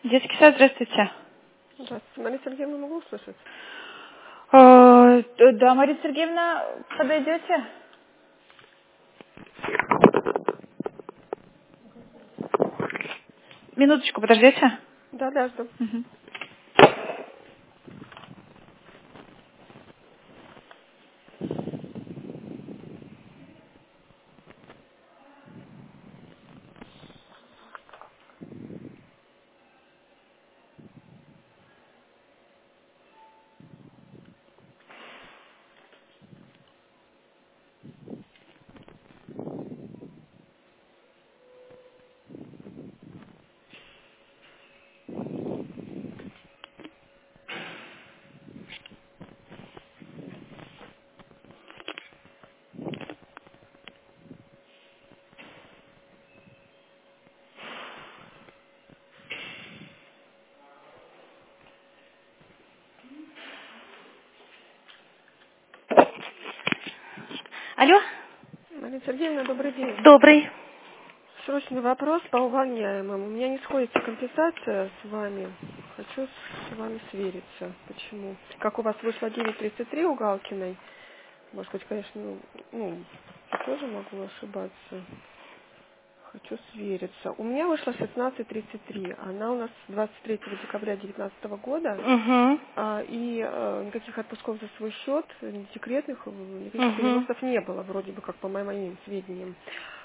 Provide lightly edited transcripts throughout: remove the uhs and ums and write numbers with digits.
Детский сад, здравствуйте. Здравствуйте. Мария Сергеевна, могу услышать? Да, Мария Сергеевна, подойдете? Минуточку, подождите. Да, да, жду. Мгм. Алло, Мария Сергеевна, добрый день. добрый. Срочный вопрос по увольняемым. У меня не сходится компенсация с вами. Хочу с вами свериться. Почему? Как у вас вышло 9.33 у Галкиной. Может быть, конечно, я тоже могу ошибаться. Хочу свериться. У меня вышло 16.33. Она у нас 23 декабря 2019 года. Угу. Никаких отпусков за свой счет, ни декретных, никаких Угу. переносов не было, вроде бы как по моим сведениям.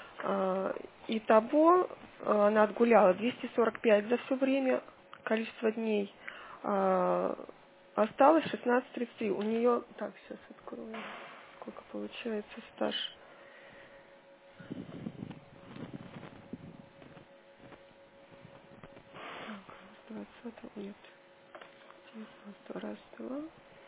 Итого она отгуляла 245 за все время, количество дней. Осталось 16.33. У нее, так, сейчас открою, сколько получается стаж. Так, 20, нет, 19, раз, два.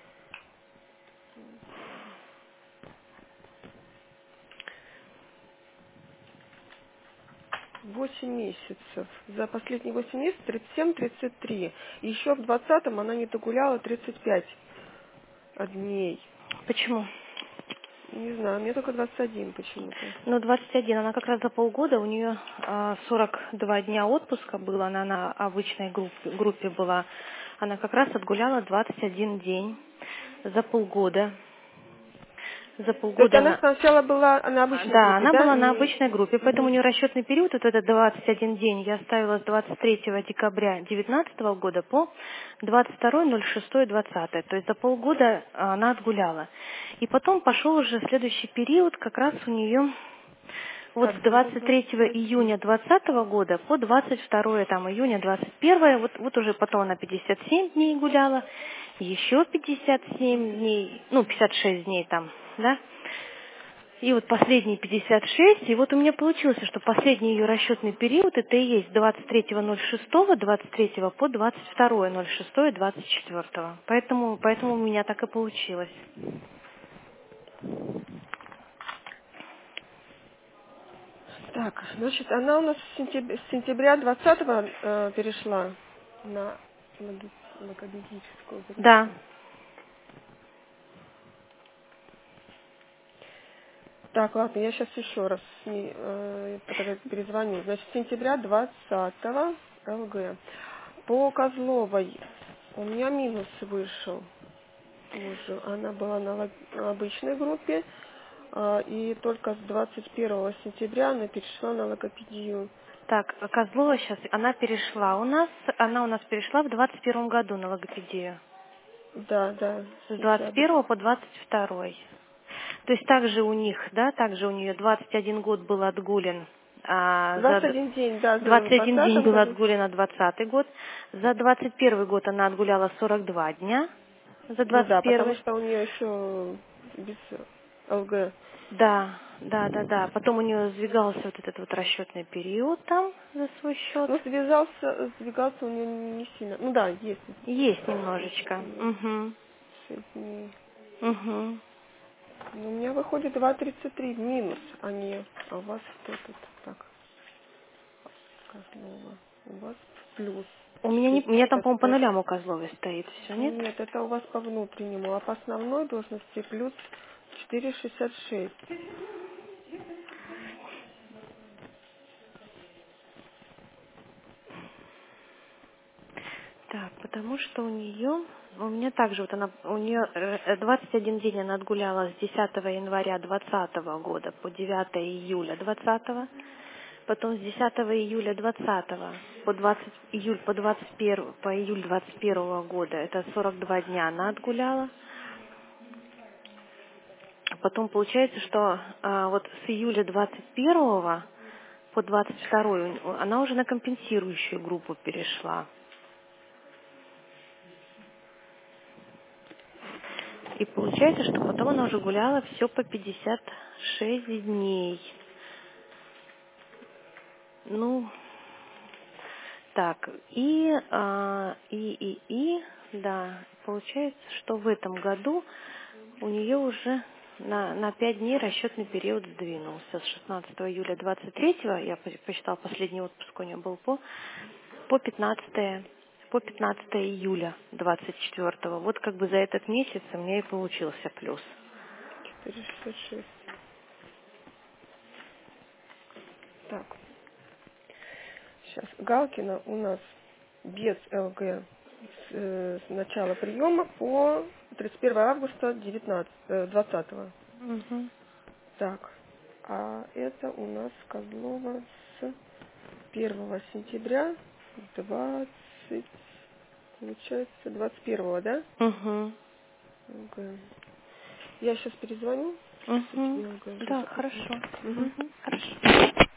8 месяцев. За последние 8 месяцев 37-33. Еще в 20-м она не догуляла 35 дней. Почему? Не знаю, мне только 21 почему-то. Ну, 21, она как раз за полгода, у нее 42 дня отпуска было, она на обычной группе была. Она как раз отгуляла 21 день за полгода. За То есть полгода она она... сначала была на обычной Да, группе, она да? была на Не... обычной группе, поэтому у Мгм. нее расчетный период, вот этот 21 день, я ставила с 23 декабря 2019 года по 22.06.20. То есть за полгода она отгуляла. И потом пошел уже следующий период, как раз у нее вот Так, с где-то 23 21. июня 2020 года по 22 июня 21, вот уже потом она 57 дней гуляла, еще 57 дней, ну 56 дней там, да. И вот последние 56, и вот у меня получился, что последний ее расчетный период это и есть с 23.06, 23 по 22.06, 24. Поэтому у меня так и получилось. Так, значит, она у нас с сентября 20-го перешла на логопедическую Да. группу. Так, ладно, я сейчас еще раз тогда перезвоню. Значит, с сентября 20-го ЛГ. По Козловой у меня минус вышел тоже. Она была на обычной группе, и только с 21 сентября она перешла на логопедию. Так, Козлова сейчас, она у нас перешла в 21 году на логопедию. Да, да, С сентябрь. 21 по 22. То есть также у них, да, также у нее 21 год был отгулен, за 21 день, да, в 21 день 20 был году. отгулен на 20 год, за 21 год она отгуляла 42 дня, за Ну да, потому 21. что у нее еще без ЛГ. Да, да, да, да. Потом у нее сдвигался вот этот вот расчетный период там за свой счет. Ну, сдвигался у нее не сильно. Ну да, есть. Есть Значит, у немножечко. нее Угу. 6 дней. Угу. Ну, у меня выходит 2,33 минус, а у вас что тут? Так, Козлова. У вас плюс У меня там, по-моему, по 4,65. нулям у Козловой стоит все, нет? Нет, это у вас по внутреннему, а по основной должности плюс 4,66. Потому что у меня также вот у нее 21 день она отгуляла с 10 января 2020 года по 9 июля 2020, потом с 10 июля 2020 по 20 июль по 21 по июль 21 года, это 42 дня она отгуляла. Потом получается, что вот с июля 21 по 22 она уже на компенсирующую группу перешла. И получается, что потом она уже гуляла все по 56 дней. Ну, так, да, получается, что в этом году у нее уже на 5 дней расчетный период сдвинулся. С 16 июля 23-го, я посчитала, последний отпуск у нее был по 15 июля 24-го. Вот как бы за этот месяц у меня и получился плюс. 466. Так. Сейчас. Галкина у нас без ЛГ с начала приема по 31 августа 2020. Угу. Так. А это у нас Козлова с 1 сентября 20, получается, 21, да? Угу. ЛГ. Я сейчас перезвоню. Угу. ЛГ уже Да, записано. хорошо. Угу. Угу. Хорошо.